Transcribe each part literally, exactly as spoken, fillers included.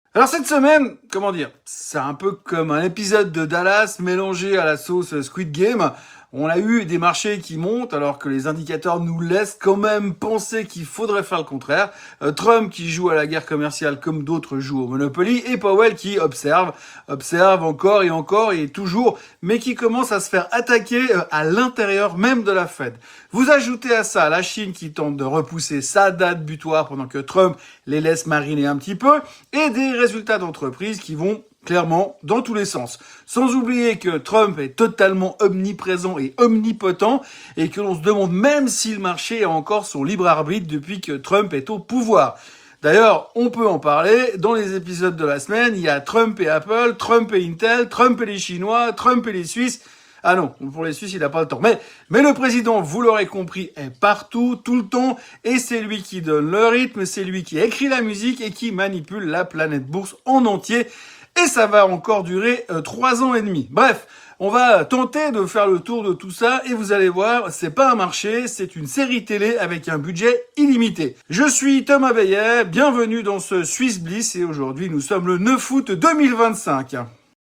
Alors cette semaine, comment dire, c'est un peu comme un épisode de Dallas mélangé à la sauce Squid Game. On a eu des marchés qui montent alors que les indicateurs nous laissent quand même penser qu'il faudrait faire le contraire. Euh, Trump qui joue à la guerre commerciale comme d'autres jouent au Monopoly et Powell qui observe, observe encore et encore et toujours, mais qui commence à se faire attaquer à l'intérieur même de la Fed. Vous ajoutez à ça la Chine qui tente de repousser sa date butoir pendant que Trump les laisse mariner un petit peu et des résultats d'entreprise qui vont clairement dans tous les sens. Sans oublier que Trump est totalement omniprésent et omnipotent et que l'on se demande même si le marché a encore son libre arbitre depuis que Trump est au pouvoir. D'ailleurs, on peut en parler. Dans les épisodes de la semaine, il y a Trump et Apple, Trump et Intel, Trump et les Chinois, Trump et les Suisses. Ah non, pour les Suisses, il n'a pas le temps. Mais, mais le président, vous l'aurez compris, est partout, tout le temps, et c'est lui qui donne le rythme, c'est lui qui écrit la musique et qui manipule la planète bourse en entier. Et ça va encore durer euh, trois ans et demi. Bref, on va tenter de faire le tour de tout ça et vous allez voir, c'est pas un marché, c'est une série télé avec un budget illimité. Je suis Thomas Veillet, bienvenue dans ce Swiss Bliss et aujourd'hui nous sommes le neuf août deux mille vingt-cinq.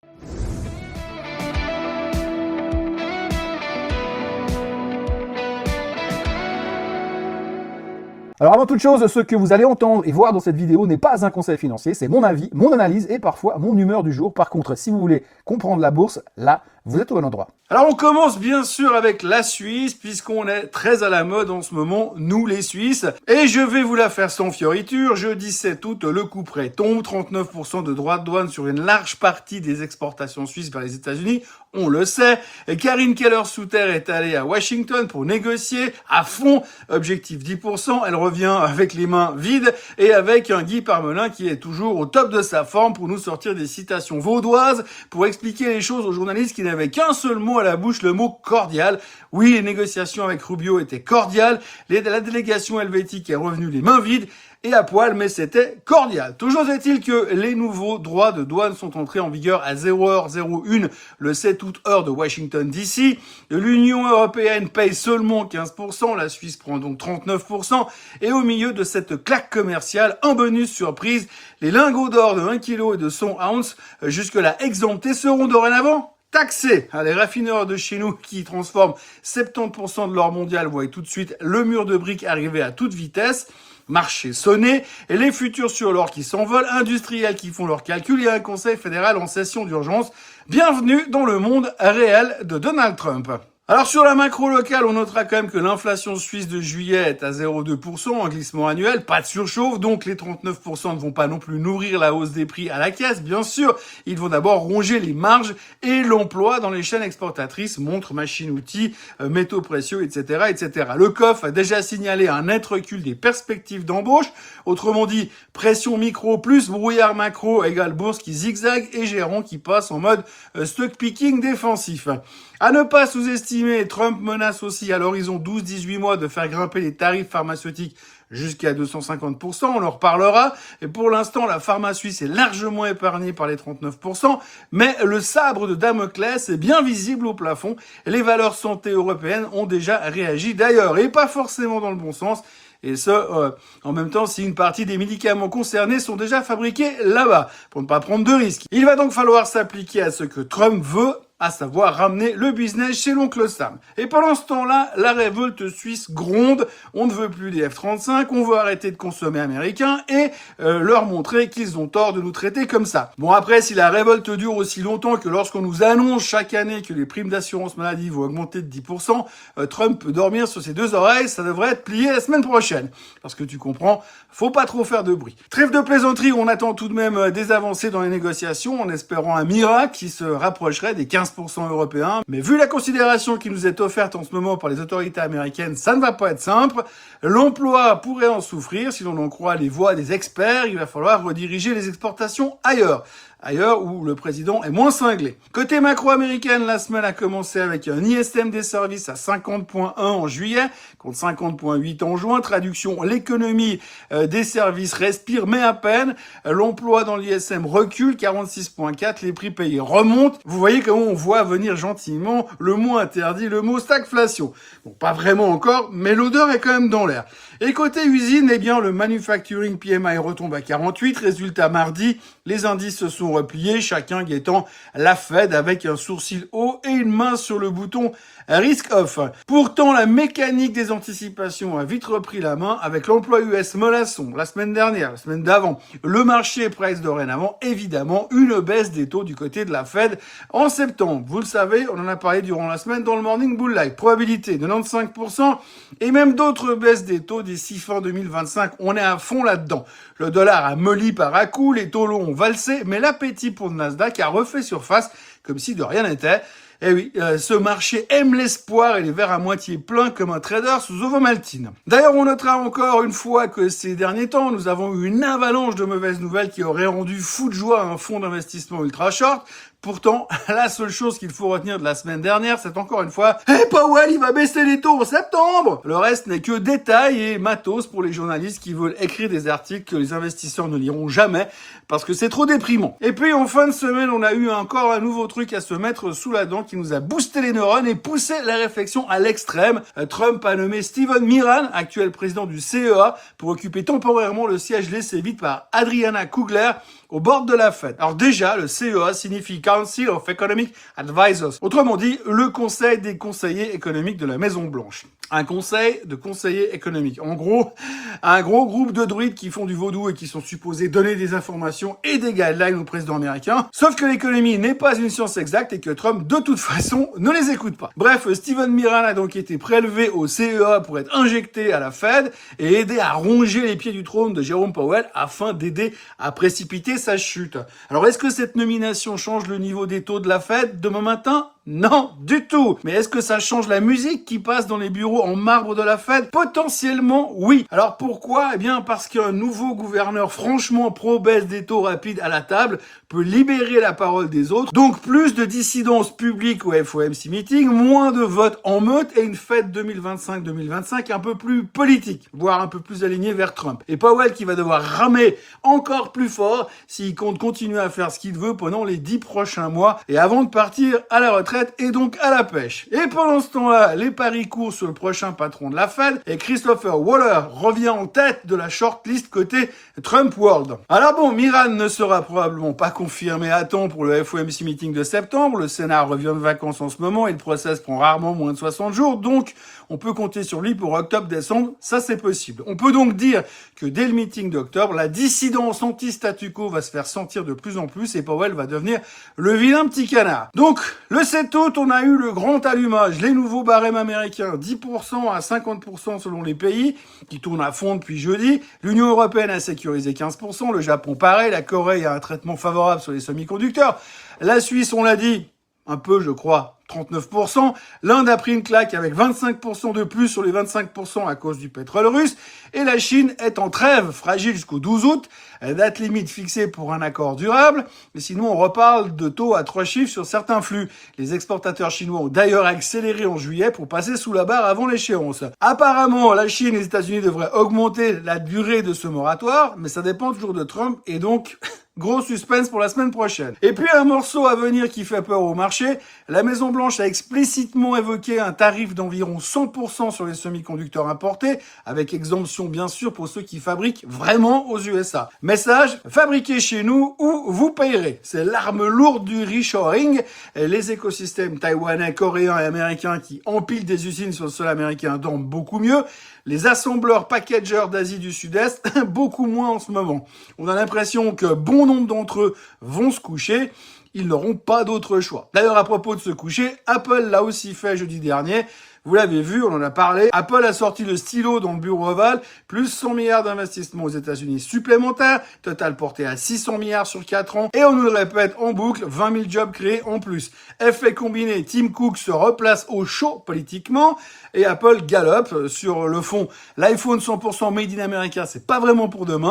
Alors avant toute chose, ce que vous allez entendre et voir dans cette vidéo n'est pas un conseil financier, c'est mon avis, mon analyse et parfois mon humeur du jour. Par contre, si vous voulez comprendre la bourse, là, vous êtes au bon endroit. Alors on commence bien sûr avec la Suisse, puisqu'on est très à la mode en ce moment, nous les Suisses. Et je vais vous la faire sans fioriture, jeudi sept août, le coup près tombe, trente-neuf pour cent de droits de douane sur une large partie des exportations suisses vers les États-Unis, on le sait. Et Karine Keller-Souter est allée à Washington pour négocier à fond, objectif dix pour cent, elle revient avec les mains vides et avec un Guy Parmelin qui est toujours au top de sa forme pour nous sortir des citations vaudoises, pour expliquer les choses aux journalistes qui n'avaient qu'un seul mot à la bouche, le mot cordial. Oui, les négociations avec Rubio étaient cordiales, les, la délégation helvétique est revenue les mains vides et à poil, mais c'était cordial. Toujours est-il que les nouveaux droits de douane sont entrés en vigueur à zéro heure zéro un le sept août heure de Washington D C. L'Union européenne paye seulement quinze pour cent, la Suisse prend donc trente-neuf pour cent et au milieu de cette claque commerciale, un bonus surprise, les lingots d'or de un kilo et de cent ounces jusque-là exemptés seront dorénavant taxés. Les raffineurs de chez nous qui transforment soixante-dix pour cent de l'or mondial voient tout de suite le mur de briques arriver à toute vitesse. Marché sonné, et les futurs sur l'or qui s'envolent, industriels qui font leurs calculs et un conseil fédéral en session d'urgence. Bienvenue dans le monde réel de Donald Trump. Alors sur la macro locale, on notera quand même que l'inflation suisse de juillet est à zéro virgule deux pour cent en glissement annuel, pas de surchauffe, donc les trente-neuf pour cent ne vont pas non plus nourrir la hausse des prix à la caisse, bien sûr, ils vont d'abord ronger les marges et l'emploi dans les chaînes exportatrices, montres, machines, outils, euh, métaux précieux, et cetera, et cetera. Le C O F a déjà signalé un net recul des perspectives d'embauche, autrement dit, pression micro plus brouillard macro égale bourse qui zigzague et gérant qui passe en mode euh, stock picking défensif. À ne pas sous-estimer, Trump menace aussi à l'horizon douze à dix-huit mois de faire grimper les tarifs pharmaceutiques jusqu'à deux cent cinquante pour cent, on en reparlera. Et pour l'instant, la pharma suisse est largement épargnée par les trente-neuf pour cent, mais le sabre de Damoclès est bien visible au plafond. Et les valeurs santé européennes ont déjà réagi d'ailleurs, et pas forcément dans le bon sens. Et ce, euh, en même temps, si une partie des médicaments concernés sont déjà fabriqués là-bas, pour ne pas prendre de risques. Il va donc falloir s'appliquer à ce que Trump veut, à savoir ramener le business chez l'oncle Sam. Et pendant ce temps-là, la révolte suisse gronde, on ne veut plus des F trente-cinq, on veut arrêter de consommer américain et euh, leur montrer qu'ils ont tort de nous traiter comme ça. Bon après, si la révolte dure aussi longtemps que lorsqu'on nous annonce chaque année que les primes d'assurance maladie vont augmenter de dix pour cent, euh, Trump peut dormir sur ses deux oreilles, ça devrait être plié la semaine prochaine. Parce que tu comprends, faut pas trop faire de bruit. Trêve de plaisanterie, on attend tout de même des avancées dans les négociations en espérant un miracle qui se rapprocherait des quinze pour cent européens. Mais vu la considération qui nous est offerte en ce moment par les autorités américaines, ça ne va pas être simple. L'emploi pourrait en souffrir si l'on en croit les voix des experts. Il va falloir rediriger les exportations ailleurs. Ailleurs où le président est moins cinglé. Côté macro-américaine, la semaine a commencé avec un I S M des services à cinquante virgule un en juillet, contre cinquante virgule huit en juin. Traduction, l'économie euh, des services respire, mais à peine. L'emploi dans l'I S M recule, quarante-six virgule quatre. Les prix payés remontent. Vous voyez comment on voit venir gentiment le mot interdit, le mot stagflation. Bon, pas vraiment encore, mais l'odeur est quand même dans l'air. Et côté usine, eh bien, le manufacturing P M I retombe à quarante-huit. Résultat mardi, les indices se sont repliés, chacun guettant la Fed avec un sourcil haut et une main sur le bouton risk off. Pourtant, la mécanique des anticipations a vite repris la main avec l'emploi U S mollasson la semaine dernière, la semaine d'avant. Le marché presse dorénavant, évidemment, une baisse des taux du côté de la Fed en septembre. Vous le savez, on en a parlé durant la semaine dans le Morning Bull Live. Probabilité de quatre-vingt-quinze pour cent et même d'autres baisses des taux d'ici fin deux mille vingt-cinq. On est à fond là-dedans. Le dollar a molli par à coup, les taux longs ont valsé, mais l'appétit pour le Nasdaq a refait surface comme si de rien n'était. Eh oui, euh, ce marché aime l'espoir et les verres à moitié pleins comme un trader sous Ovomaltine. D'ailleurs, on notera encore une fois que ces derniers temps, nous avons eu une avalanche de mauvaises nouvelles qui aurait rendu fou de joie un fonds d'investissement ultra short. Pourtant, la seule chose qu'il faut retenir de la semaine dernière, c'est encore une fois « Hey, Powell, il va baisser les taux en septembre !» Le reste n'est que détails et matos pour les journalistes qui veulent écrire des articles que les investisseurs ne liront jamais parce que c'est trop déprimant. Et puis, en fin de semaine, on a eu encore un nouveau truc à se mettre sous la dent qui nous a boosté les neurones et poussé la réflexion à l'extrême. Trump a nommé Steven Miran, actuel président du C E A, pour occuper temporairement le siège laissé vide par Adriana Kugler au bord de la Fed. Alors déjà, le C E A signifie Council of Economic Advisors. Autrement dit, le conseil des conseillers économiques de la Maison Blanche. Un conseil de conseillers économiques. En gros, un gros groupe de druides qui font du vaudou et qui sont supposés donner des informations et des guidelines au président américain. Sauf que l'économie n'est pas une science exacte et que Trump, de toute façon, ne les écoute pas. Bref, Steven Miran a donc été prélevé au C E A pour être injecté à la Fed et aider à ronger les pieds du trône de Jérôme Powell afin d'aider à précipiter sa chute. Alors, est-ce que cette nomination change le niveau des taux de la Fed demain matin ? Non, du tout. Mais est-ce que ça change la musique qui passe dans les bureaux en marbre de la Fed? Potentiellement, oui. Alors pourquoi? Eh bien parce qu'un nouveau gouverneur franchement pro-baisse des taux rapides à la table peut libérer la parole des autres. Donc plus de dissidence publique au F O M C meeting, moins de votes en meute et une Fed deux mille vingt-cinq deux mille vingt-cinq un peu plus politique, voire un peu plus alignée vers Trump. Et Powell qui va devoir ramer encore plus fort s'il compte continuer à faire ce qu'il veut pendant les dix prochains mois et avant de partir à la retraite et donc à la pêche. Et pendant ce temps-là, les paris courent sur le prochain patron de la Fed et Christopher Waller revient en tête de la shortlist côté Trump World. Alors bon, Miran ne sera probablement pas confirmé à temps pour le F O M C meeting de septembre. Le Sénat revient de vacances en ce moment et le process prend rarement moins de soixante jours, donc on peut compter sur lui pour octobre-décembre, ça c'est possible. On peut donc dire que dès le meeting d'octobre, la dissidence anti-statu quo va se faire sentir de plus en plus et Powell va devenir le vilain petit canard. Donc, le sept août, on a eu le grand allumage, les nouveaux barèmes américains, dix pour cent à cinquante pour cent selon les pays, qui tournent à fond depuis jeudi. L'Union européenne a sécurisé quinze pour cent, le Japon pareil, la Corée a un traitement favorable sur les semi-conducteurs. La Suisse, on l'a dit, un peu je crois, trente-neuf pour cent. L'Inde a pris une claque avec vingt-cinq pour cent de plus sur les vingt-cinq pour cent à cause du pétrole russe. Et la Chine est en trêve, fragile jusqu'au douze août. Date limite fixée pour un accord durable. Mais sinon, on reparle de taux à trois chiffres sur certains flux. Les exportateurs chinois ont d'ailleurs accéléré en juillet pour passer sous la barre avant l'échéance. Apparemment, la Chine et les États-Unis devraient augmenter la durée de ce moratoire, mais ça dépend toujours de Trump et donc... gros suspense pour la semaine prochaine. Et puis un morceau à venir qui fait peur au marché. La Maison Blanche a explicitement évoqué un tarif d'environ cent pour cent sur les semi-conducteurs importés, avec exemption bien sûr pour ceux qui fabriquent vraiment aux U S A. Message, fabriquez chez nous ou vous payerez. C'est l'arme lourde du reshoring. Les écosystèmes taïwanais, coréens et américains qui empilent des usines sur le sol américain dorment beaucoup mieux. Les assembleurs packagers d'Asie du Sud-Est, beaucoup moins en ce moment. On a l'impression que bon nombre d'entre eux vont se coucher. Ils n'auront pas d'autre choix. D'ailleurs, à propos de se coucher, Apple l'a aussi fait jeudi dernier. Vous l'avez vu, on en a parlé. Apple a sorti le stylo dans le bureau ovale, plus cent milliards d'investissements aux États-Unis supplémentaires, total porté à six cents milliards sur quatre ans. Et on nous le répète en boucle, vingt mille jobs créés en plus. Effet combiné, Tim Cook se replace au chaud politiquement et Apple galope sur le fond. L'iPhone cent pour cent made in America, c'est pas vraiment pour demain.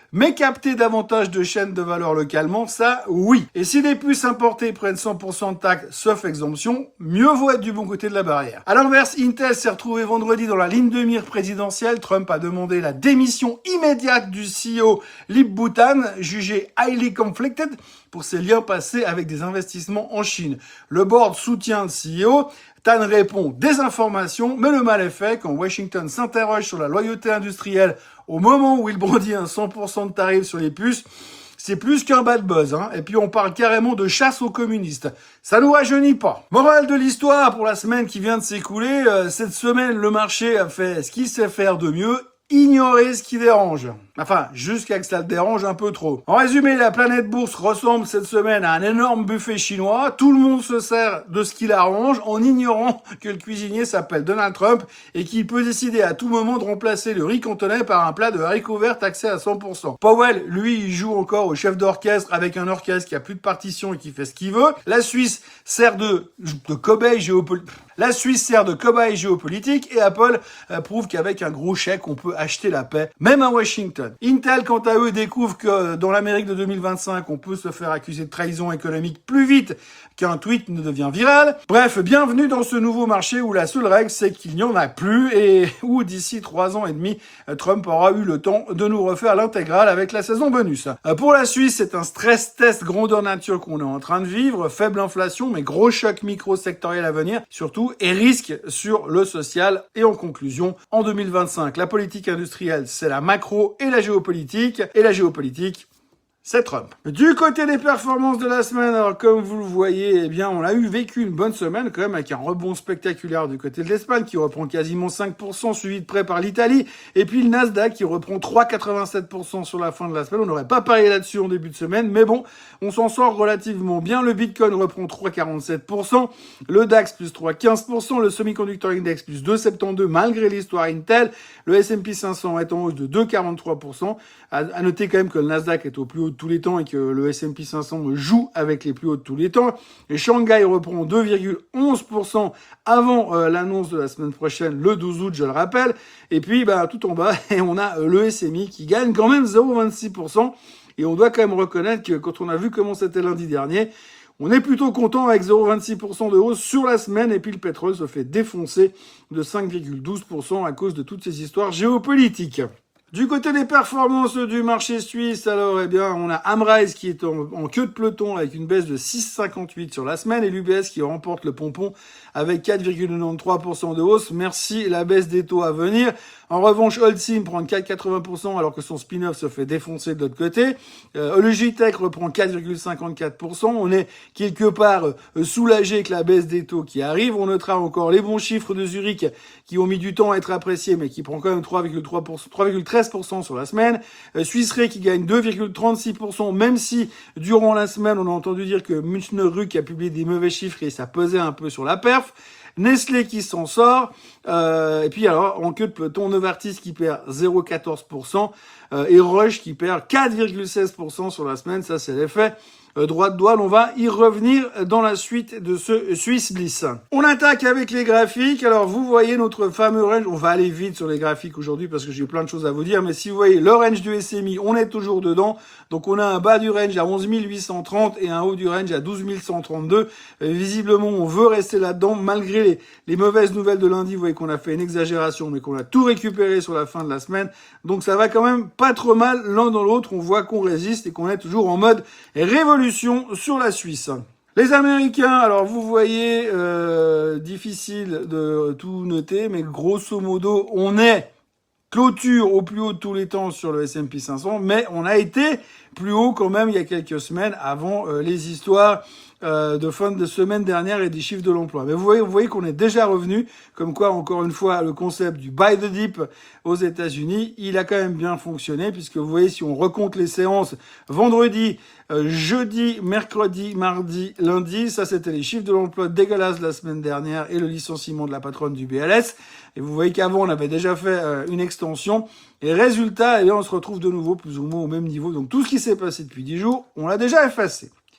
Mais capter davantage de chaînes de valeur localement, ça, oui. Et si les puces importées prennent cent pour cent de taxes, sauf exemption, mieux vaut être du bon côté de la barrière. À l'inverse, Intel s'est retrouvé vendredi dans la ligne de mire présidentielle. Trump a demandé la démission immédiate du C E O Lip Bhutan, jugé highly conflicted pour ses liens passés avec des investissements en Chine. Le board soutient le C E O. Tan répond désinformation, mais le mal est fait quand Washington s'interroge sur la loyauté industrielle au moment où il brandit un cent pour cent de tarif sur les puces. C'est plus qu'un bad buzz, hein. Et puis on parle carrément de chasse aux communistes. Ça nous rajeunit pas. Morale de l'histoire pour la semaine qui vient de s'écouler, euh, cette semaine le marché a fait ce qu'il sait faire de mieux, ignorer ce qui dérange. Enfin, jusqu'à que ça le dérange un peu trop. En résumé, la planète bourse ressemble cette semaine à un énorme buffet chinois. Tout le monde se sert de ce qui l'arrange en ignorant que le cuisinier s'appelle Donald Trump et qu'il peut décider à tout moment de remplacer le riz cantonais par un plat de haricots verts taxé à cent pour cent. Powell, lui, il joue encore au chef d'orchestre avec un orchestre qui a plus de partition et qui fait ce qu'il veut. La Suisse sert de, de cobaye géopolitique. La Suisse sert de cobaye géopolitique et Apple euh, prouve qu'avec un gros chèque, on peut acheter la paix, même à Washington. Intel, quant à eux, découvre que dans l'Amérique de deux mille vingt-cinq, on peut se faire accuser de trahison économique plus vite qu'un tweet ne devient viral. Bref, bienvenue dans ce nouveau marché où la seule règle, c'est qu'il n'y en a plus et où d'ici trois ans et demi, Trump aura eu le temps de nous refaire l'intégrale avec la saison bonus. Pour la Suisse, c'est un stress test grandeur nature qu'on est en train de vivre. Faible inflation, mais gros choc micro-sectoriel à venir, surtout, et risque sur le social. Et en conclusion, en deux mille vingt-cinq, la politique industrielle, c'est la macro et la géopolitique. Et la géopolitique, c'est Trump. Du côté des performances de la semaine, alors comme vous le voyez, eh bien, on a eu vécu une bonne semaine quand même avec un rebond spectaculaire du côté de l'Espagne qui reprend quasiment cinq pour cent, suivi de près par l'Italie, et puis le Nasdaq qui reprend trois virgule quatre-vingt-sept pour cent sur la fin de la semaine. On n'aurait pas parié là-dessus en début de semaine, mais bon, on s'en sort relativement bien. Le Bitcoin reprend trois virgule quarante-sept pour cent, le DAX plus trois virgule quinze pour cent, le Semiconductor Index plus deux virgule soixante-douze malgré l'histoire Intel, le S and P cinq cents est en hausse de deux virgule quarante-trois pour cent. À, à noter quand même que le Nasdaq est au plus haut de tous les temps et que le S and P cinq cents joue avec les plus hauts de tous les temps. Et Shanghai reprend deux virgule onze pour cent avant euh, l'annonce de la semaine prochaine, le douze août, je le rappelle. Et puis, bah, tout en bas, et on a euh, le S M I qui gagne quand même zéro virgule vingt-six pour cent. Et on doit quand même reconnaître que quand on a vu comment c'était lundi dernier, on est plutôt content avec zéro virgule vingt-six pour cent de hausse sur la semaine. Et puis le pétrole se fait défoncer de cinq virgule douze pour cent à cause de toutes ces histoires géopolitiques. Du côté des performances du marché suisse, alors, eh bien, on a Amrise qui est en, en queue de peloton avec une baisse de six virgule cinquante-huit sur la semaine et l'U B S qui remporte le pompon avec quatre virgule quatre-vingt-treize pour cent de hausse. Merci la baisse des taux à venir. En revanche, Holcim prend quatre virgule quatre-vingts pour cent alors que son spin-off se fait défoncer de l'autre côté. Euh, Logitech reprend quatre virgule cinquante-quatre pour cent. On est quelque part euh, soulagé avec la baisse des taux qui arrive. On notera encore les bons chiffres de Zurich qui ont mis du temps à être appréciés mais qui prend quand même trois virgule trois pour cent, trois virgule treize pour cent sur la semaine. Euh, Swiss Re qui gagne deux virgule trente-six pour cent même si durant la semaine on a entendu dire que Münchner Rück a publié des mauvais chiffres et ça pesait un peu sur la perf. Nestlé qui s'en sort, euh, et puis alors en queue de peloton, Novartis qui perd zéro virgule quatorze pour cent euh, et Roche qui perd quatre virgule seize pour cent sur la semaine, ça c'est l'effet euh, droit de douane. On va y revenir dans la suite de ce Swiss Bliss. On attaque avec les graphiques. Alors vous voyez notre fameux range, on va aller vite sur les graphiques aujourd'hui parce que j'ai plein de choses à vous dire, mais si vous voyez le range du S M I, on est toujours dedans. Donc on a un bas du range à onze mille huit cent trente et un haut du range à douze mille cent trente-deux. Euh, visiblement, on veut rester là-dedans malgré les, les mauvaises nouvelles de lundi. Vous voyez qu'on a fait une exagération, mais qu'on a tout récupéré sur la fin de la semaine. Donc ça va quand même pas trop mal l'un dans l'autre. On voit qu'on résiste et qu'on est toujours en mode révolution sur la Suisse. Les Américains, alors vous voyez, euh, difficile de tout noter, mais grosso modo, on est clôture au plus haut de tous les temps sur le S and P cinq cents, mais on a été plus haut quand même il y a quelques semaines avant euh, les histoires euh, de fin de semaine dernière et des chiffres de l'emploi. Mais vous voyez, vous voyez qu'on est déjà revenu, comme quoi encore une fois le concept du buy the dip aux États-Unis, il a quand même bien fonctionné puisque vous voyez si on recompte les séances vendredi, euh, jeudi, mercredi, mardi, lundi, ça c'était les chiffres de l'emploi dégueulasses de la semaine dernière et le licenciement de la patronne du B L S. Et vous voyez qu'avant on avait déjà fait euh, une extension et résultat, eh bien on se retrouve de nouveau plus ou moins au même niveau. Donc tout ce qui s'est passé depuis dix jours, on l'a déjà effacé.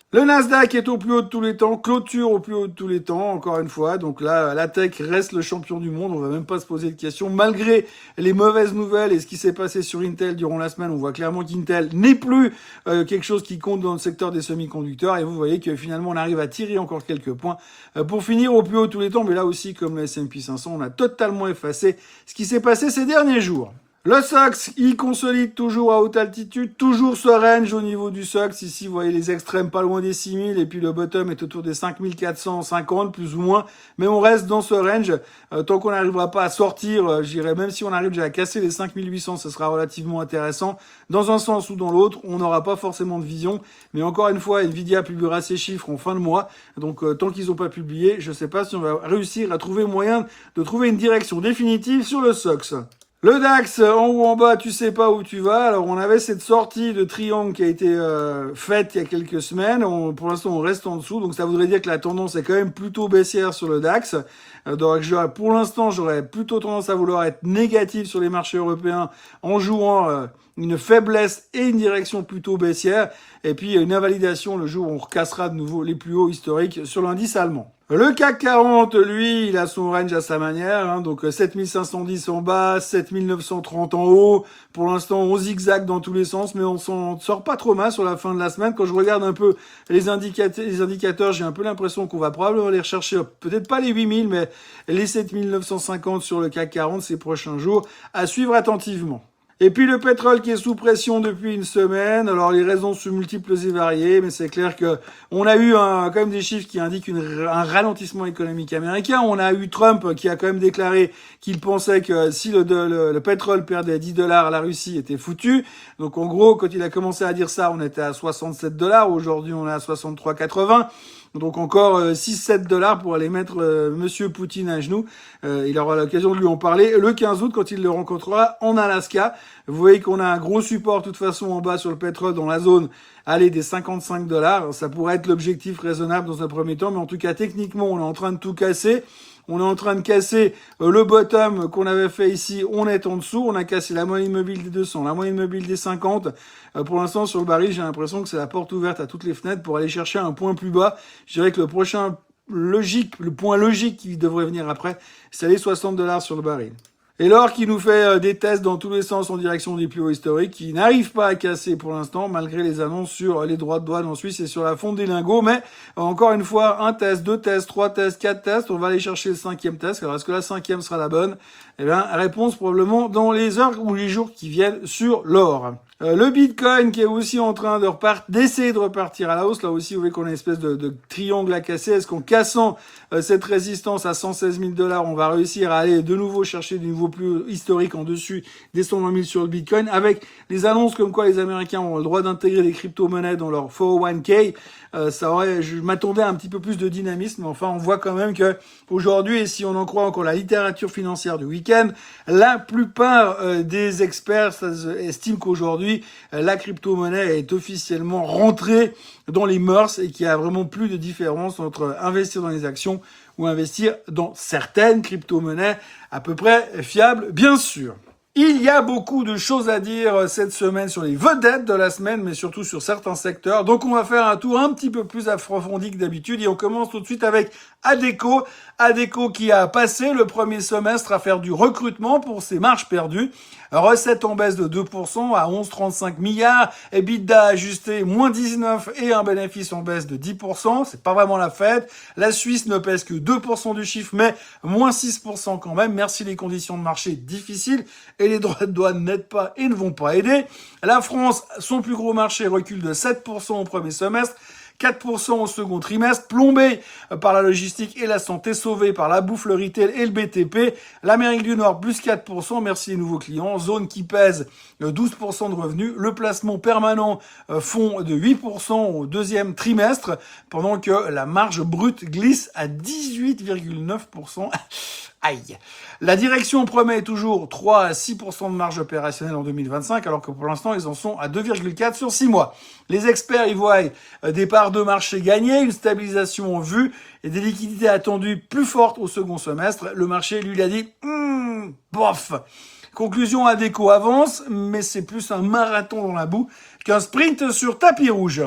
Le Nasdaq est au plus haut de tous les temps, clôture au plus haut de tous les temps, encore une fois. Donc là, la tech reste le champion du monde. On va même pas se poser de questions. Malgré les mauvaises nouvelles et ce qui s'est passé sur Intel durant la semaine, on voit clairement qu'Intel n'est plus euh, quelque chose qui compte dans le secteur des semi-conducteurs. Et vous voyez que finalement, on arrive à tirer encore quelques points euh, pour finir au plus haut de tous les temps. Mais là aussi, comme le S and P cinq cents, on a totalement effacé ce qui s'est passé ces derniers jours. Le S O X, il consolide toujours à haute altitude, toujours ce range au niveau du S O X. Ici, vous voyez les extrêmes pas loin des six mille et puis le bottom est autour des cinq mille quatre cent cinquante plus ou moins. Mais on reste dans ce range. Euh, tant qu'on n'arrivera pas à sortir, euh, je dirais même si on arrive déjà à casser les cinq mille huit cents, ce sera relativement intéressant. Dans un sens ou dans l'autre, on n'aura pas forcément de vision. Mais encore une fois, Nvidia publiera ses chiffres en fin de mois. Donc euh, tant qu'ils n'ont pas publié, je ne sais pas si on va réussir à trouver moyen de trouver une direction définitive sur le S O X. Le DAX, en haut en bas, tu sais pas où tu vas. Alors, on avait cette sortie de triangle qui a été euh, faite il y a quelques semaines. On, pour l'instant, on reste en dessous. Donc, ça voudrait dire que la tendance est quand même plutôt baissière sur le DAX. Euh, donc, j'aurais, pour l'instant, j'aurais plutôt tendance à vouloir être négatif sur les marchés européens en jouant euh, une faiblesse et une direction plutôt baissière. Et puis, une invalidation le jour où on recassera de nouveau les plus hauts historiques sur l'indice allemand. Le C A C quarante, lui, il a son range à sa manière, hein, donc sept mille cinq cent dix en bas, sept mille neuf cent trente en haut. Pour l'instant, on zigzague dans tous les sens, mais on s'en sort pas trop mal sur la fin de la semaine. Quand je regarde un peu les indicateurs, les indicateurs, j'ai un peu l'impression qu'on va probablement aller rechercher, peut-être pas les huit mille, mais les sept mille neuf cent cinquante sur le C A C quarante ces prochains jours, à suivre attentivement. Et puis le pétrole qui est sous pression depuis une semaine. Alors les raisons sont multiples et variées, mais c'est clair que on a eu un, quand même des chiffres qui indiquent une, un ralentissement économique américain. On a eu Trump qui a quand même déclaré qu'il pensait que si le, le, le pétrole perdait dix dollars, la Russie était foutue. Donc en gros, quand il a commencé à dire ça, on était à soixante-sept dollars. Aujourd'hui, on est à soixante-trois quatre-vingts. Donc encore euh, six sept dollars pour aller mettre euh, Monsieur Poutine à genoux. Euh, il aura l'occasion de lui en parler le quinze août quand il le rencontrera en Alaska. Vous voyez qu'on a un gros support de toute façon en bas sur le pétrole dans la zone aller des cinquante-cinq dollars. Ça pourrait être l'objectif raisonnable dans un premier temps, mais en tout cas techniquement on est en train de tout casser. On est en train de casser euh, le bottom qu'on avait fait ici. On est en dessous. On a cassé la moyenne mobile des deux cents, la moyenne mobile des cinquante. Euh, pour l'instant, sur le baril, j'ai l'impression que c'est la porte ouverte à toutes les fenêtres pour aller chercher un point plus bas. Je dirais que le prochain logique, le point logique qui devrait venir après, c'est les soixante dollars sur le baril. Et l'or qui nous fait euh, des tests dans tous les sens en direction des plus hauts historiques, qui n'arrive pas à casser pour l'instant, malgré les annonces sur les droits de douane en Suisse et sur la fonte des lingots. Mais euh, encore une fois, un test, deux tests, trois tests, quatre tests. On va aller chercher le cinquième test. Alors est-ce que la cinquième sera la bonne? Eh bien, réponse probablement dans les heures ou les jours qui viennent sur l'or. Euh, le Bitcoin qui est aussi en train de repartir, d'essayer de repartir à la hausse. Là aussi, vous voyez qu'on a une espèce de, de triangle à casser. Est-ce qu'en cassant euh, cette résistance à cent seize mille dollars, on va réussir à aller de nouveau chercher du niveau plus historique en dessus des cent vingt mille sur le Bitcoin, avec les annonces comme quoi les Américains ont le droit d'intégrer des crypto-monnaies dans leur quatre oh one k. Euh, ça aurait, je m'attendais à un petit peu plus de dynamisme, mais enfin, on voit quand même que aujourd'hui, et si on en croit encore la littérature financière du week-end, la plupart euh, des experts estiment qu'aujourd'hui, euh, la crypto-monnaie est officiellement rentrée dans les mœurs et qu'il y a vraiment plus de différence entre investir dans les actions ou investir dans certaines crypto-monnaies à peu près fiables, bien sûr. Il y a beaucoup de choses à dire cette semaine sur les vedettes de la semaine, mais surtout sur certains secteurs. Donc on va faire un tour un petit peu plus approfondi que d'habitude et on commence tout de suite avec Adecco. Adecco qui a passé le premier semestre à faire du recrutement pour ses marges perdues. Recettes en baisse de deux pour cent à onze virgule trente-cinq milliards. EBITDA ajusté moins dix-neuf et un bénéfice en baisse de dix pour cent. C'est pas vraiment la fête. La Suisse ne pèse que deux pour cent du chiffre, mais moins six pour cent quand même. Merci les conditions de marché difficiles et les droits de douane n'aident pas et ne vont pas aider. La France, son plus gros marché, recule de sept pour cent au premier semestre. quatre pour cent au second trimestre, plombé par la logistique et la santé, sauvé par la bouffe, le retail et le B T P. L'Amérique du Nord, plus quatre pour cent, merci les nouveaux clients. Zone qui pèse douze pour cent de revenus. Le placement permanent fond de huit pour cent au deuxième trimestre, pendant que la marge brute glisse à dix-huit virgule neuf pour cent. Aïe. La direction promet toujours trois à six pour cent de marge opérationnelle en deux mille vingt-cinq, alors que pour l'instant, ils en sont à deux virgule quatre sur six mois. Les experts y voient des parts de marché gagnées, une stabilisation en vue et des liquidités attendues plus fortes au second semestre. Le marché, lui, l'a dit, hmm, bof. Conclusion, Adecco avance, mais c'est plus un marathon dans la boue qu'un sprint sur tapis rouge.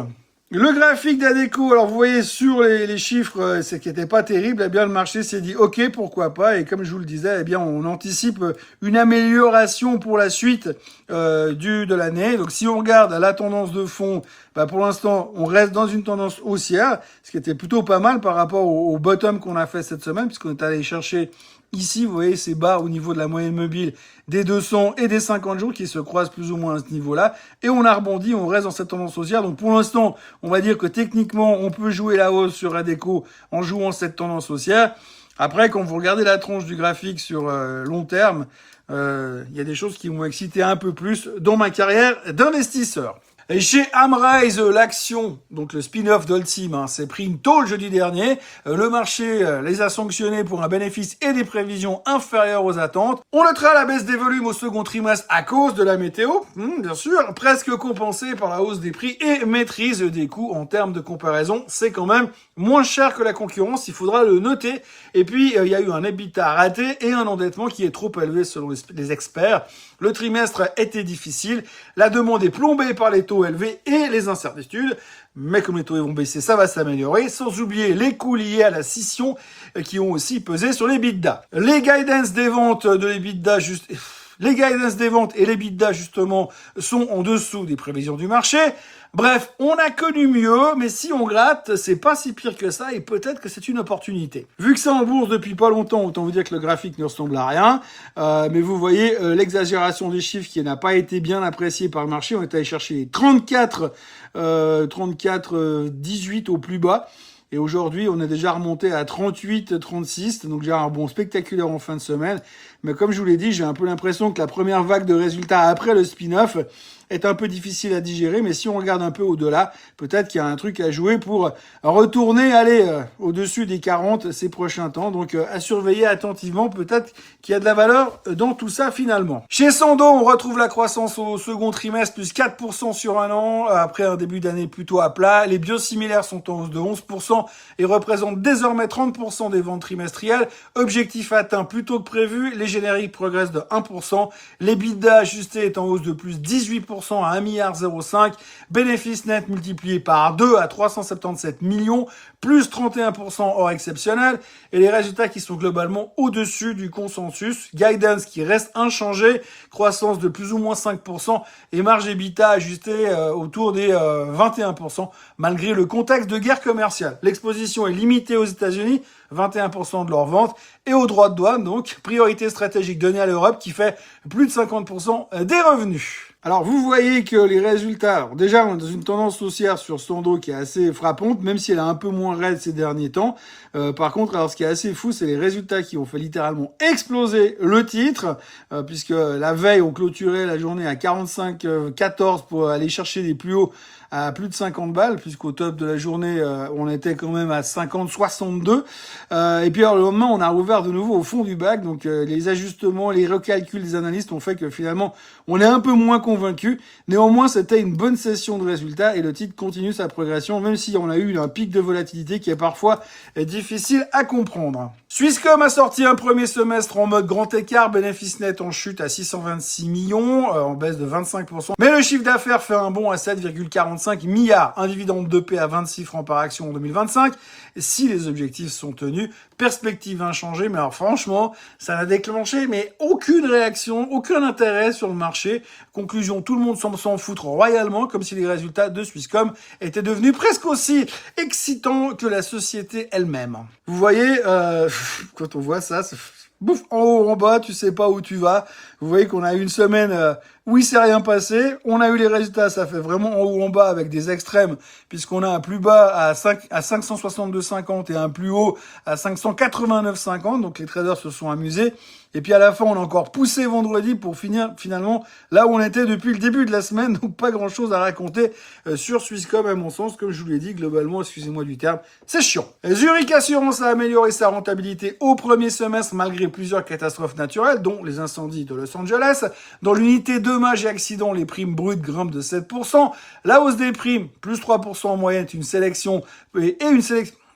Le graphique d'Adecco, alors vous voyez sur les, les chiffres, c'est qui n'était pas terrible, eh bien le marché s'est dit ok, pourquoi pas, et comme je vous le disais, eh bien on anticipe une amélioration pour la suite euh, du de l'année. Donc si on regarde la tendance de fond, bah, pour l'instant on reste dans une tendance haussière, ce qui était plutôt pas mal par rapport au, au bottom qu'on a fait cette semaine, puisqu'on est allé chercher ici, vous voyez, ces bas au niveau de la moyenne mobile des deux cents et des cinquante jours qui se croisent plus ou moins à ce niveau-là. Et on a rebondi, on reste dans cette tendance haussière. Donc pour l'instant, on va dire que techniquement, on peut jouer la hausse sur Adecco en jouant cette tendance haussière. Après, quand vous regardez la tronche du graphique sur euh, long terme, euh, il y a des choses qui m'ont excité un peu plus dans ma carrière d'investisseur. Et chez Amrise, l'action, donc le spin-off d'Holcim, hein, s'est pris une tôle jeudi dernier. Euh, le marché euh, les a sanctionnés pour un bénéfice et des prévisions inférieures aux attentes. On notera la baisse des volumes au second trimestre à cause de la météo, hum, bien sûr, presque compensée par la hausse des prix et maîtrise des coûts en termes de comparaison. C'est quand même moins cher que la concurrence, il faudra le noter. Et puis, euh, il y a eu un EBITDA raté et un endettement qui est trop élevé selon les experts. Le trimestre était difficile, la demande est plombée par les taux élevés et les incertitudes, mais comme les taux vont baisser, ça va s'améliorer, sans oublier les coûts liés à la scission qui ont aussi pesé sur les l'EBITDA. Les guidance des ventes de l'EBITDA, juste... Les guidance des ventes et l'EBITDA, justement, sont en dessous des prévisions du marché. Bref, on a connu mieux, mais si on gratte, c'est pas si pire que ça et peut-être que c'est une opportunité. Vu que c'est en bourse depuis pas longtemps, autant vous dire que le graphique ne ressemble à rien. Euh, mais vous voyez euh, l'exagération des chiffres qui n'a pas été bien appréciée par le marché. On est allé chercher les trente-quatre, euh, trente-quatre, euh, dix-huit au plus bas. Et aujourd'hui, on est déjà remonté à trente-huit, trente-six, donc j'ai un rebond spectaculaire en fin de semaine. Mais comme je vous l'ai dit, j'ai un peu l'impression que la première vague de résultats après le spin-off est un peu difficile à digérer, mais si on regarde un peu au-delà, peut-être qu'il y a un truc à jouer pour retourner, aller euh, au-dessus des quarante ces prochains temps. Donc euh, à surveiller attentivement, peut-être qu'il y a de la valeur dans tout ça finalement. Chez Sando, on retrouve la croissance au second trimestre, plus quatre pour cent sur un an, après un début d'année plutôt à plat. Les biosimilaires sont en hausse de onze pour cent et représentent désormais trente pour cent des ventes trimestrielles. Objectif atteint plus tôt que prévu, les génériques progressent de un pour cent. L'EBITDA ajusté est en hausse de plus dix-huit pour cent à un virgule zéro cinq milliard. Bénéfice net multiplié par deux à trois cent soixante-dix-sept millions, plus trente et un pour cent hors exceptionnel. Et les résultats qui sont globalement au-dessus du consensus. Guidance qui reste inchangé, croissance de plus ou moins cinq pour cent et marge EBITDA ajustée euh, autour des euh, vingt et un pour cent malgré le contexte de guerre commerciale. L'exposition est limitée aux États-Unis, vingt et un pour cent de leurs ventes, et aux droits de douane, donc priorité stratégique donnée à l'Europe qui fait plus de cinquante pour cent des revenus. Alors vous voyez que les résultats, alors déjà on est dans une tendance haussière sur Sando qui est assez frappante, même si elle est un peu moins raide ces derniers temps. Euh, par contre, alors ce qui est assez fou, c'est les résultats qui ont fait littéralement exploser le titre, euh, puisque la veille on clôturait la journée à quarante-cinq quatorze pour aller chercher des plus hauts à plus de cinquante balles, puisqu'au top de la journée, euh, on était quand même à cinquante soixante-deux. Euh, et puis alors, le lendemain, on a rouvert de nouveau au fond du bac. Donc euh, les ajustements, les recalculs des analystes ont fait que finalement, on est un peu moins convaincu. Néanmoins, c'était une bonne session de résultats et le titre continue sa progression, même si on a eu un pic de volatilité qui est parfois difficile à comprendre. Swisscom a sorti un premier semestre en mode grand écart, bénéfice net en chute à six cent vingt-six millions, euh, en baisse de vingt-cinq pour cent. Mais le chiffre d'affaires fait un bond à sept virgule quarante-cinq milliards, un dividende de paix à vingt-six francs par action en deux mille vingt-cinq. Si les objectifs sont tenus, perspective inchangée, mais alors franchement, ça n'a déclenché mais aucune réaction, aucun intérêt sur le marché. Conclusion, tout le monde semble s'en foutre royalement, comme si les résultats de Swisscom étaient devenus presque aussi excitants que la société elle-même. Vous voyez, euh, quand on voit ça, c'est bouf, en haut, en bas, tu sais pas où tu vas. Vous voyez qu'on a eu une semaine euh, où il s'est rien passé. On a eu les résultats, ça fait vraiment en haut, en bas avec des extrêmes, puisqu'on a un plus bas à, cinq, à cinq cent soixante-deux virgule cinquante et un plus haut à cinq cent quatre-vingt-neuf virgule cinquante. Donc les traders se sont amusés. Et puis à la fin, on a encore poussé vendredi pour finir finalement là où on était depuis le début de la semaine. Donc pas grand-chose à raconter euh, sur Swisscom à mon sens. Comme je vous l'ai dit, globalement, excusez-moi du terme, c'est chiant. Zurich Assurance a amélioré sa rentabilité au premier semestre malgré plusieurs catastrophes naturelles, dont les incendies de Los Angeles. Dans l'unité dommages et accidents, les primes brutes grimpent de sept pour cent. La hausse des primes, plus trois pour cent en moyenne, une sélection et une sélection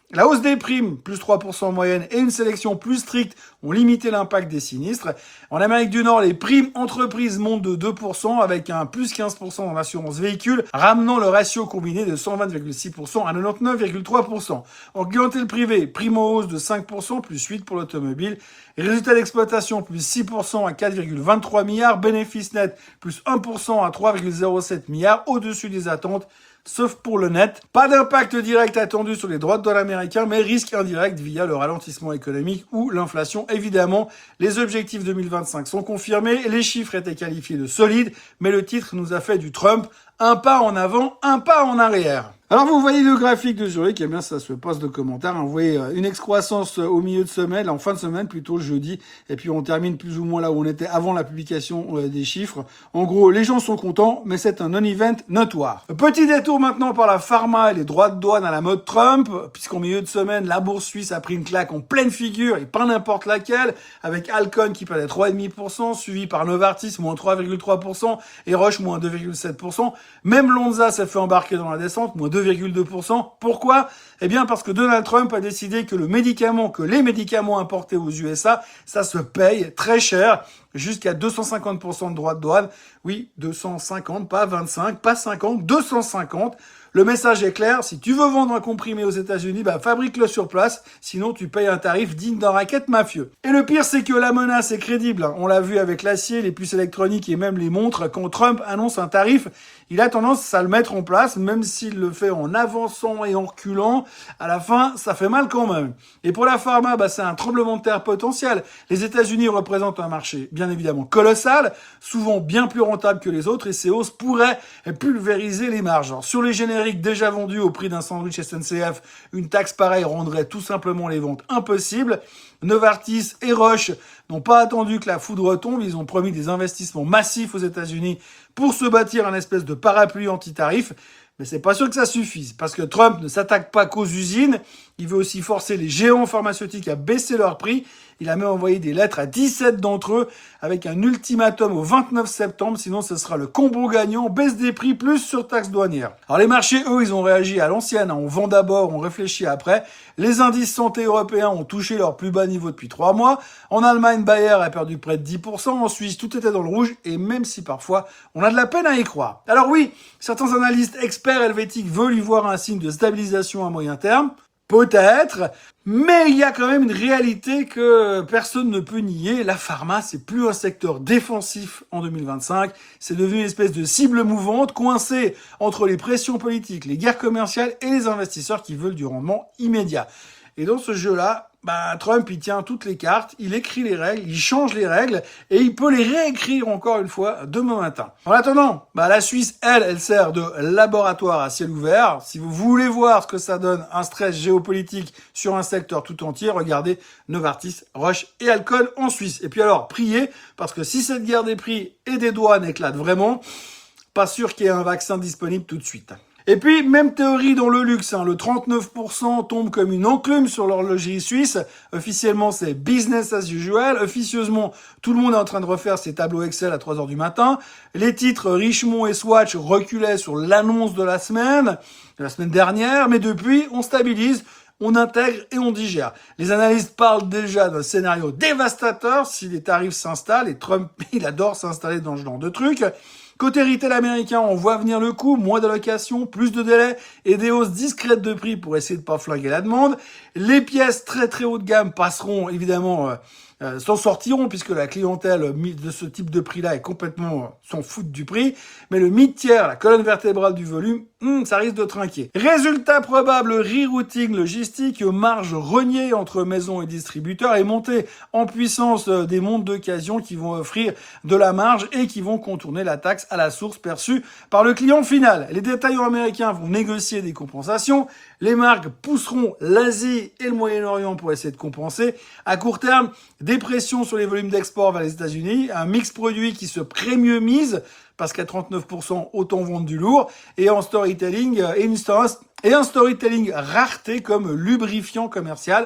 La hausse des primes, plus trois pour cent en moyenne, et une sélection plus stricte ont limité l'impact des sinistres. En Amérique du Nord, les primes entreprises montent de deux pour cent avec un plus quinze pour cent dans l'assurance véhicule, ramenant le ratio combiné de cent vingt virgule six pour cent à quatre-vingt-dix-neuf virgule trois pour cent. En clientèle privée, prime en hausse de cinq pour cent, plus huit pour l'automobile. Résultat d'exploitation, plus six pour cent à quatre virgule vingt-trois milliards. Bénéfice net, plus un pour cent à trois virgule zéro sept milliards, au-dessus des attentes. Sauf pour le net. Pas d'impact direct attendu sur les droits de douane américains, mais risque indirect via le ralentissement économique ou l'inflation. Évidemment, les objectifs deux mille vingt-cinq sont confirmés, les chiffres étaient qualifiés de solides, mais le titre nous a fait du Trump. Un pas en avant, un pas en arrière. Alors vous voyez le graphique de Zurich, eh bien ça se passe de commentaires. Vous voyez une excroissance au milieu de semaine, en fin de semaine plutôt jeudi, et puis on termine plus ou moins là où on était avant la publication des chiffres. En gros, les gens sont contents, mais c'est un non-event notoire. Petit détour maintenant par la pharma et les droits de douane à la mode Trump, puisqu'en milieu de semaine, la bourse suisse a pris une claque en pleine figure, et pas n'importe laquelle, avec Alcon qui perdait trois virgule cinq pour cent, suivi par Novartis, moins trois virgule trois pour cent, et Roche, moins deux virgule sept pour cent. Même Lonza s'est fait embarquer dans la descente, moins deux virgule deux pour cent. Pourquoi? Eh bien parce que Donald Trump a décidé que le médicament, que les médicaments importés aux U S A, ça se paye très cher, jusqu'à deux cent cinquante pour cent de droits de douane. Oui, deux cent cinquante, pas vingt-cinq, pas cinquante, deux cent cinquante. Le message est clair, si tu veux vendre un comprimé aux États-Unis, bah fabrique-le sur place, sinon tu payes un tarif digne d'un racket mafieux. Et le pire, c'est que la menace est crédible. On l'a vu avec l'acier, les puces électroniques et même les montres. Quand Trump annonce un tarif, il a tendance à le mettre en place, même s'il le fait en avançant et en reculant. À la fin, ça fait mal quand même. Et pour la pharma, bah c'est un tremblement de terre potentiel. Les États-Unis représentent un marché bien évidemment colossal, souvent bien plus rentable que les autres, et ces hausses pourraient pulvériser les marges. Alors, sur les génériques déjà vendus au prix d'un sandwich S N C F, une taxe pareille rendrait tout simplement les ventes impossibles. Novartis et Roche n'ont pas attendu que la foudre tombe, ils ont promis des investissements massifs aux États-Unis pour se bâtir un espèce de parapluie anti-tarif. Mais c'est pas sûr que ça suffise, parce que Trump ne s'attaque pas qu'aux usines, il veut aussi forcer les géants pharmaceutiques à baisser leurs prix. Il a même envoyé des lettres à dix-sept d'entre eux, avec un ultimatum au vingt-neuf septembre, sinon ce sera le combo gagnant, baisse des prix plus surtaxe douanière. Alors les marchés, eux, ils ont réagi à l'ancienne, on vend d'abord, on réfléchit après. Les indices santé européens ont touché leur plus bas niveau depuis trois mois. En Allemagne, Bayer a perdu près de dix pour cent, en Suisse, tout était dans le rouge, et même si parfois, on a de la peine à y croire. Alors oui, certains analystes experts helvétiques veulent y voir un signe de stabilisation à moyen terme. Peut-être, mais il y a quand même une réalité que personne ne peut nier. La pharma, c'est plus un secteur défensif en deux mille vingt-cinq. C'est devenu une espèce de cible mouvante, coincée entre les pressions politiques, les guerres commerciales et les investisseurs qui veulent du rendement immédiat. Et dans ce jeu-là, bah, Trump, il tient toutes les cartes, il écrit les règles, il change les règles, et il peut les réécrire encore une fois demain matin. En attendant, bah, la Suisse, elle, elle sert de laboratoire à ciel ouvert. Si vous voulez voir ce que ça donne, un stress géopolitique sur un secteur tout entier, regardez Novartis, Roche et Alcon en Suisse. Et puis alors, priez, parce que si cette guerre des prix et des douanes éclate vraiment, pas sûr qu'il y ait un vaccin disponible tout de suite. Et puis, même théorie dans le luxe, hein, le trente-neuf pour cent tombe comme une enclume sur l'horlogerie suisse. Officiellement, c'est business as usual. Officieusement, tout le monde est en train de refaire ses tableaux Excel à trois heures du matin. Les titres Richemont et Swatch reculaient sur l'annonce de la semaine, de la semaine dernière, mais depuis, on stabilise. On intègre et on digère. Les analystes parlent déjà d'un scénario dévastateur si les tarifs s'installent, et Trump, il adore s'installer dans ce genre de trucs. Côté retail américain, on voit venir le coup, moins d'allocations, plus de délais et des hausses discrètes de prix pour essayer de pas flinguer la demande. Les pièces très très haut de gamme passeront évidemment, euh, euh, s'en sortiront puisque la clientèle de ce type de prix-là est complètement euh, s'en fout du prix. Mais le mid-tiers, la colonne vertébrale du volume, hum, ça risque de trinquer. Résultat probable, rerouting logistique, marge reniée entre maisons et distributeurs et montée en puissance euh, des montres d'occasion qui vont offrir de la marge et qui vont contourner la taxe à la source perçue par le client final. Les détaillants américains vont négocier des compensations. Les marques pousseront l'Asie et le Moyen-Orient pour essayer de compenser. À court terme, des pressions sur les volumes d'export vers les États-Unis, un mix produit qui se premiumise parce qu'à trente-neuf pour cent, autant vendre du lourd, et en storytelling, et, une, et un storytelling rareté comme lubrifiant commercial.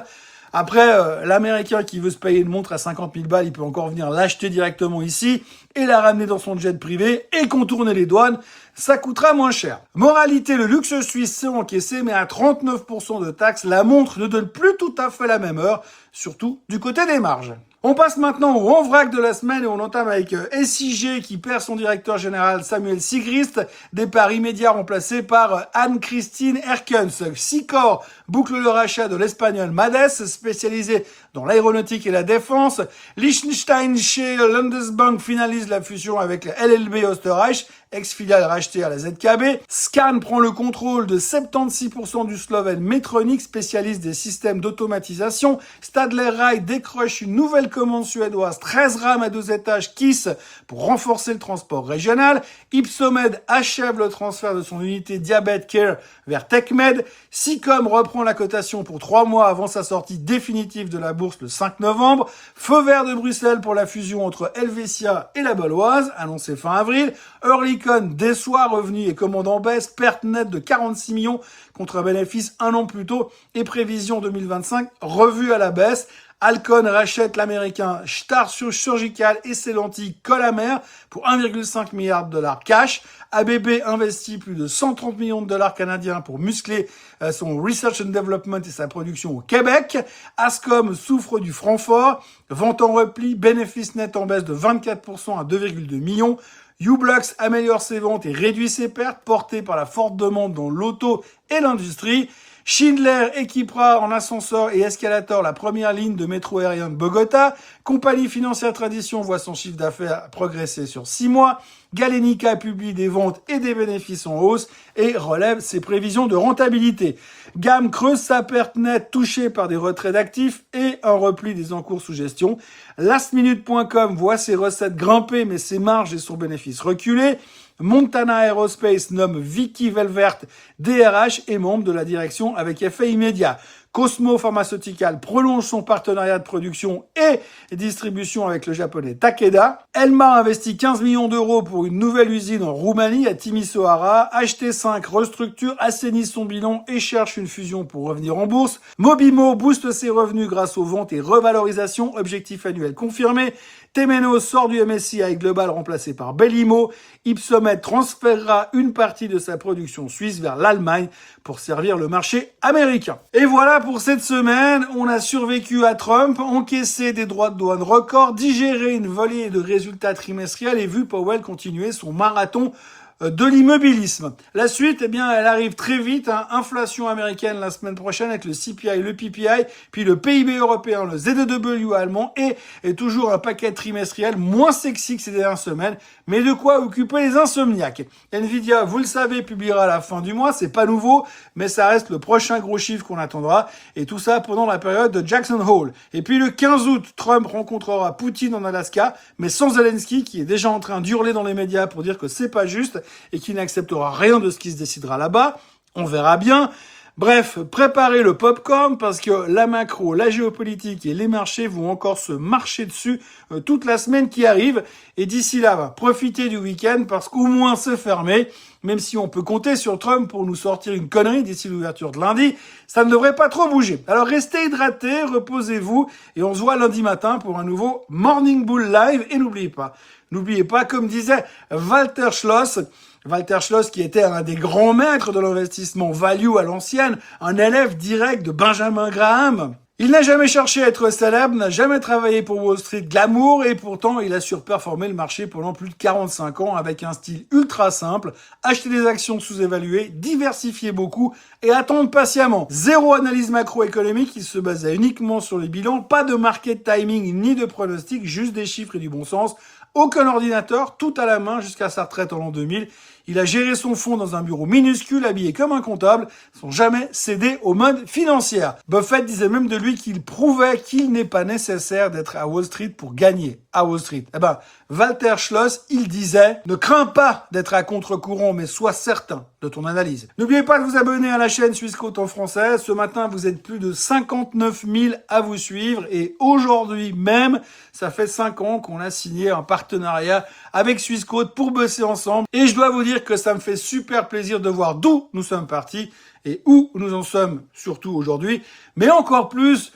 Après, euh, l'Américain qui veut se payer une montre à cinquante mille balles, il peut encore venir l'acheter directement ici et la ramener dans son jet privé et contourner les douanes. Ça coûtera moins cher. Moralité, le luxe suisse s'est encaissé, mais à trente-neuf pour cent de taxes, la montre ne donne plus tout à fait la même heure, surtout du côté des marges. On passe maintenant au en vrac de la semaine et on entame avec S I G qui perd son directeur général Samuel Sigrist, départ immédiat remplacé par Anne-Christine Herkens. Sicor boucle le rachat de l'espagnol Mades, spécialisé dans l'aéronautique et la défense. Liechtensteinische Landesbank finalise la fusion avec la L L B Österreich, ex-filiale rachetée à la Z K B. Scan prend le contrôle de soixante-seize pour cent du slovène Metronic, spécialiste des systèmes d'automatisation. Stadler Rail décroche une nouvelle commande suédoise, treize rames à deux étages Kiss pour renforcer le transport régional. Ipsomed achève le transfert de son unité Diabetes Care vers TechMed. Sicom reprend la cotation pour trois mois avant sa sortie définitive de la bourse le cinq novembre. Feu vert de Bruxelles pour la fusion entre Helvetia et la Baloise, annoncé fin avril. Oerlikon déçoit, revenu et commande en baisse, perte nette de quarante-six millions contre un bénéfice un an plus tôt et prévision deux mille vingt-cinq revue à la baisse. Alcon rachète l'américain Star Surgical et ses lentilles Collamer pour un virgule cinq milliard de dollars cash. A B B investit plus de cent trente millions de dollars canadiens pour muscler son research and development et sa production au Québec. Ascom souffre du franc fort, vente en repli, bénéfice net en baisse de vingt-quatre pour cent à deux virgule deux millions. uBlocks améliore ses ventes et réduit ses pertes, portées par la forte demande dans l'auto et l'industrie. Schindler équipera en ascenseur et escalator la première ligne de métro aérien de Bogota. Compagnie financière Tradition voit son chiffre d'affaires progresser sur six mois. Galenica publie des ventes et des bénéfices en hausse et relève ses prévisions de rentabilité. Gamme creuse sa perte nette touchée par des retraits d'actifs et un repli des encours sous gestion. Lastminute point com voit ses recettes grimper mais ses marges et son bénéfice reculer. Montana Aerospace nomme Vicky Velvert D R H et membre de la direction avec effet immédiat. Cosmo Pharmaceutical prolonge son partenariat de production et distribution avec le japonais Takeda. Elma investit quinze millions d'euros pour une nouvelle usine en Roumanie à Timisoara. H T cinq restructure, assainit son bilan et cherche une fusion pour revenir en bourse. Mobimo booste ses revenus grâce aux ventes et revalorisations, objectif annuel confirmé. Temenos sort du M S C I Global remplacé par Bellimo. Ipsomed transférera une partie de sa production suisse vers l'Allemagne pour servir le marché américain. Et voilà pour cette semaine. On a survécu à Trump, encaissé des droits de douane records, digéré une volée de résultats trimestriels et vu Powell continuer son marathon de l'immobilisme. La suite, eh bien, elle arrive très vite. Hein. Inflation américaine la semaine prochaine avec le C P I, le P P I, puis le P I B européen, le Z W allemand et, et toujours un paquet trimestriel moins sexy que ces dernières semaines, mais de quoi occuper les insomniaques. Nvidia, vous le savez, publiera à la fin du mois. C'est pas nouveau, mais ça reste le prochain gros chiffre qu'on attendra. Et tout ça pendant la période de Jackson Hole. Et puis le quinze août, Trump rencontrera Poutine en Alaska, mais sans Zelensky qui est déjà en train d'hurler dans les médias pour dire que c'est pas juste et qui n'acceptera rien de ce qui se décidera là-bas. On verra bien. Bref, préparez le popcorn parce que la macro, la géopolitique et les marchés vont encore se marcher dessus euh, toute la semaine qui arrive. Et d'ici là, bah, profitez du week-end parce qu'au moins c'est fermé. Même si on peut compter sur Trump pour nous sortir une connerie d'ici l'ouverture de lundi, ça ne devrait pas trop bouger. Alors restez hydratés, reposez-vous et on se voit lundi matin pour un nouveau Morning Bull Live. Et n'oubliez pas, n'oubliez pas, comme disait Walter Schloss, Walter Schloss qui était un des grands maîtres de l'investissement value à l'ancienne, un élève direct de Benjamin Graham. Il n'a jamais cherché à être célèbre, n'a jamais travaillé pour Wall Street glamour et pourtant il a surperformé le marché pendant plus de quarante-cinq ans avec un style ultra simple, acheter des actions sous-évaluées, diversifier beaucoup et attendre patiemment. Zéro analyse macroéconomique, il se basait uniquement sur les bilans, pas de market timing ni de pronostic, juste des chiffres et du bon sens. Aucun ordinateur, tout à la main jusqu'à sa retraite en l'an deux mille. Il a géré son fonds dans un bureau minuscule, habillé comme un comptable, sans jamais céder aux modes financières. Buffett disait même de lui qu'il prouvait qu'il n'est pas nécessaire d'être à Wall Street pour gagner à Wall Street. Eh ben, Walter Schloss, il disait « Ne crains pas d'être à contre-courant, mais sois certain de ton analyse. » N'oubliez pas de vous abonner à la chaîne Swissquote en français. Ce matin, vous êtes plus de cinquante-neuf mille à vous suivre et aujourd'hui même, ça fait cinq ans qu'on a signé un partenariat avec Swissquote pour bosser ensemble. Et je dois vous dire que ça me fait super plaisir de voir d'où nous sommes partis et où nous en sommes surtout aujourd'hui. Mais encore plus,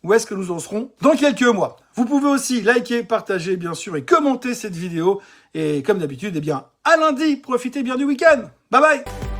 où est-ce que nous en serons dans quelques mois. Vous pouvez aussi liker, partager bien sûr et commenter cette vidéo. Et comme d'habitude, eh bien, à lundi, profitez bien du week-end. Bye bye.